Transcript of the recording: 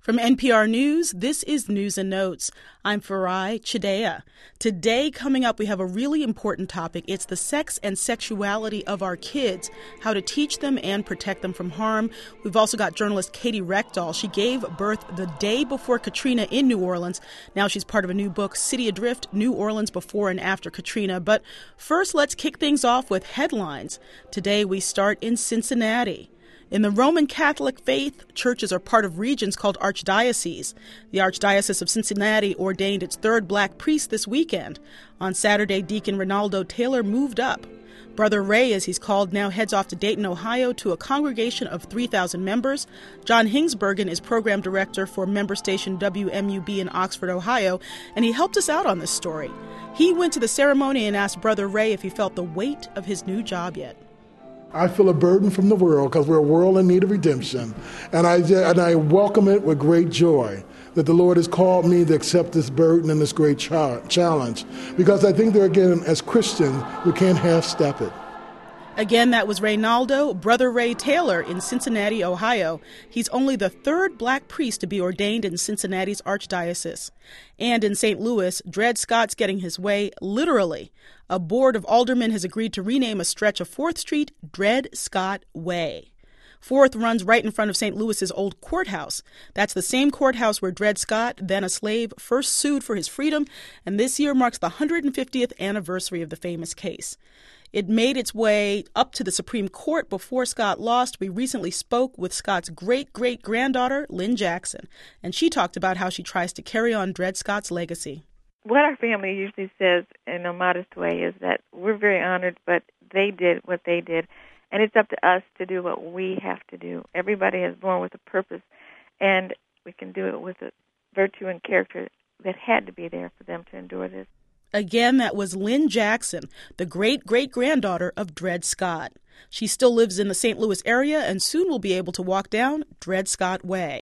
From NPR News, this is News and Notes. I'm Farai Chidea. Today, coming up, we have a really important topic. It's the sex and sexuality of our kids, how to teach them and protect them from harm. We've also got journalist Katie Reckdahl. She gave birth the day before Katrina in New Orleans. Now she's part of a new book, City Adrift, New Orleans Before and After Katrina. But first, let's kick things off with headlines. Today, we start in Cincinnati. In the Roman Catholic faith, churches are part of regions called archdioceses. The Archdiocese of Cincinnati ordained its third black priest this weekend. On Saturday, Deacon Ronaldo Taylor moved up. Brother Ray, as he's called, now heads off to Dayton, Ohio, to a congregation of 3,000 members. John Hingsbergen is program director for member station WMUB in Oxford, Ohio, and he helped us out on this story. He went to the ceremony and asked Brother Ray if he felt the weight of his new job yet. I feel a burden from the world because we're a world in need of redemption. And I welcome it with great joy that the Lord has called me to accept this burden and this great challenge. Because I think that, again, as Christians, we can't half-step it. Again, that was Reynaldo, Brother Ray Taylor in Cincinnati, Ohio. He's only the third black priest to be ordained in Cincinnati's archdiocese. And in St. Louis, Dred Scott's getting his way, literally. A board of aldermen has agreed to rename a stretch of 4th Street Dred Scott Way. 4th runs right in front of St. Louis's old courthouse. That's the same courthouse where Dred Scott, then a slave, first sued for his freedom, and this year marks the 150th anniversary of the famous case. It made its way up to the Supreme Court before Scott lost. We recently spoke with Scott's great-great-granddaughter, Lynn Jackson, and she talked about how she tries to carry on Dred Scott's legacy. What our family usually says in a modest way is that we're very honored, but they did what they did, and it's up to us to do what we have to do. Everybody is born with a purpose, and we can do it with a virtue and character that had to be there for them to endure this. Again, that was Lynn Jackson, the great-great-granddaughter of Dred Scott. She still lives in the St. Louis area and soon will be able to walk down Dred Scott Way.